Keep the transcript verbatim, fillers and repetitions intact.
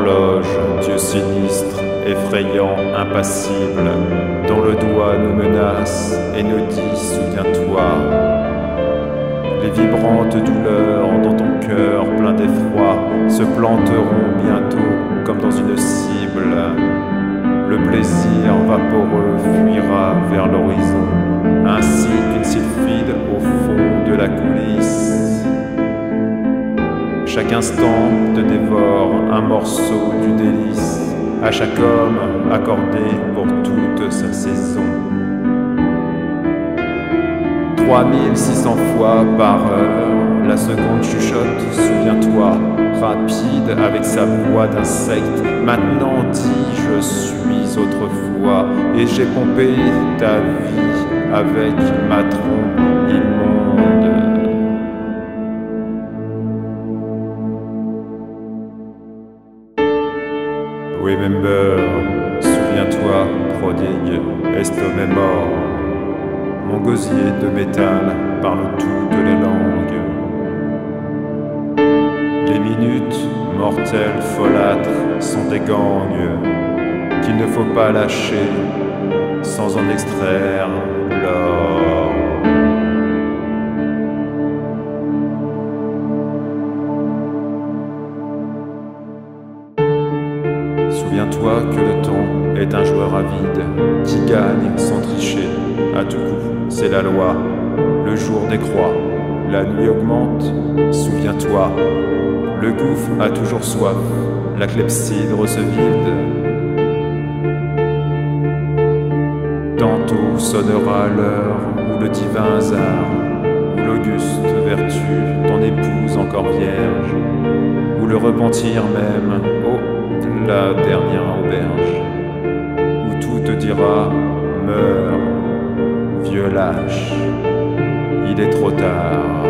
l'horloge, Dieu sinistre, effrayant, impassible, dont le doigt nous menace et nous dit « Souviens-toi ». Les vibrantes douleurs dans ton cœur plein d'effroi se planteront bientôt comme dans une cible. Le plaisir vaporeux fuira vers l'horizon, ainsi qu'une sylphide au fond de la coulisse. Chaque instant te dévore un morceau du délice, à chaque homme accordé pour toute sa saison. Trois mille six cents fois par heure, la seconde chuchote, souviens-toi, rapide avec sa voix d'insecte. Maintenant dis je suis autrefois, et j'ai pompé ta vie avec ma trompe immonde. Remember, souviens-toi, prodigue, estomac mort. Mon gosier de métal parle toutes les langues. Les minutes, mortelles, folâtres, sont des gangs qu'il ne faut pas lâcher sans en extraire l'or. Souviens-toi que le temps est un joueur avide qui gagne sans tricher à tout coup. C'est la loi, le jour décroît, la nuit augmente, souviens-toi. Le gouffre a toujours soif, la clepsydre se vide. Tantôt sonnera l'heure où le divin hasard, où l'auguste vertu, ton épouse encore vierge, où le repentir même, oh, la dernière auberge, où tout te dira, meurs, vieux lâche, il est trop tard.